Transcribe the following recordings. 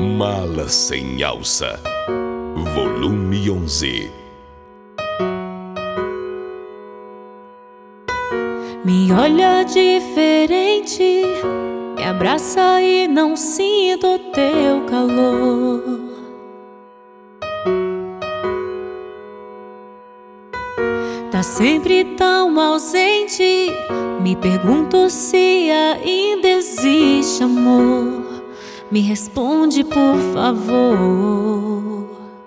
Mala sem alça, volume 11. Me olha diferente, me abraça e não sinto teu calor. Tá sempre tão ausente, me pergunto se ainda existe amor. Me responde, por favor.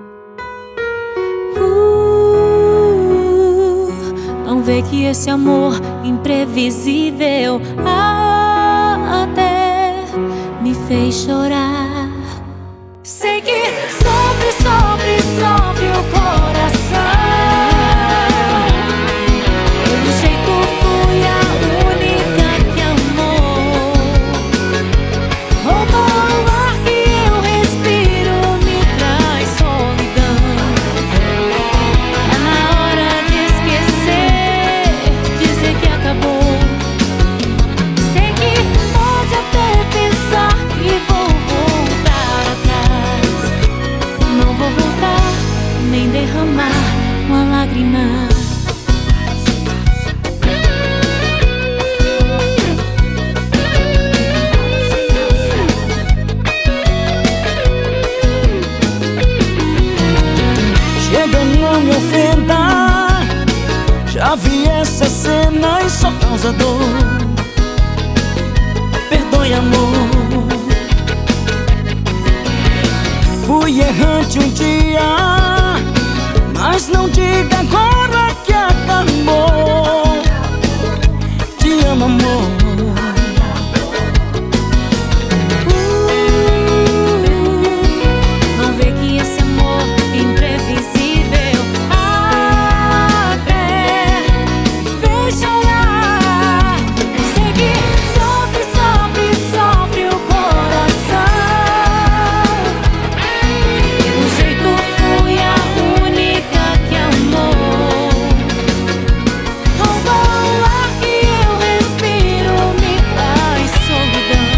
Não vê que esse amor imprevisível até me fez chorar. Sei que sofre, sofre, sofre o coração. Pelo jeito fui a única que amou. Roubou o ar que eu respiro, me traz solidão. É na hora de esquecer, dizer que acabou. Sei que pode até pensar que vou voltar atrás. Não vou voltar, nem derramar uma lágrima. Chega, não me ofenda, já vi essa cena e só causa dor. Perdoe, amor, fui errante um dia, mas não diga agora que acabou. Te amo, amor. Não vê que esse amor imprevisível até fez chorar. Sei que sofre, sofre, sofre o coração. Pelo jeito fui a única que amou. Roubou o ar que eu respiro, me traz solidão.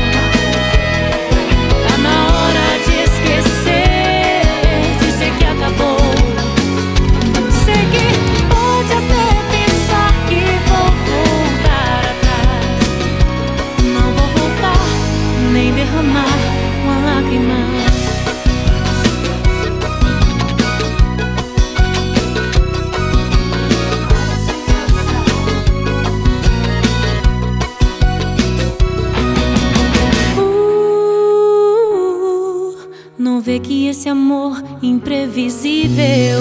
Tá na hora de esquecer, dizer que acabou. Sei que pode até pensar que vou voltar atrás. Não vou voltar, nem derramar uma lágrima. Não vê que esse amor imprevisível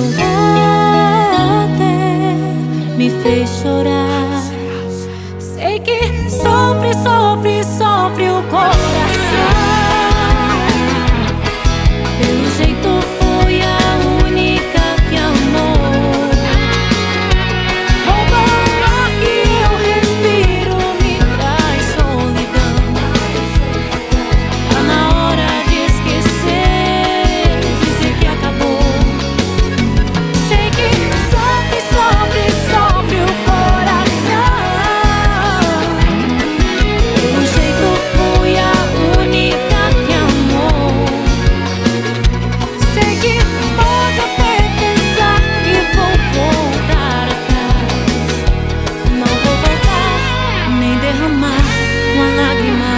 até me fez chorar. Sei que sofre, sofre, sofre o coração. Pelo jeito fui a única que amou. Roubou o ar que eu respiro, me traz solidão. Tá na hora de esquecer, dizer que acabou. Sei que sofre, sofre, sofre o coração. Pelo jeito fui a única que amou. Sei que pode até pensar que vou voltar atrás. Não vou voltar, nem derramar uma lágrima.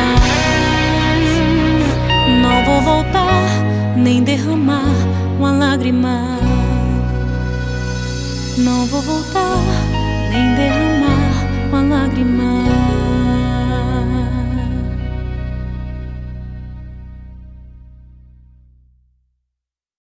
Não vou voltar, nem derramar uma lágrima. Não vou voltar, nem derramar uma lágrima.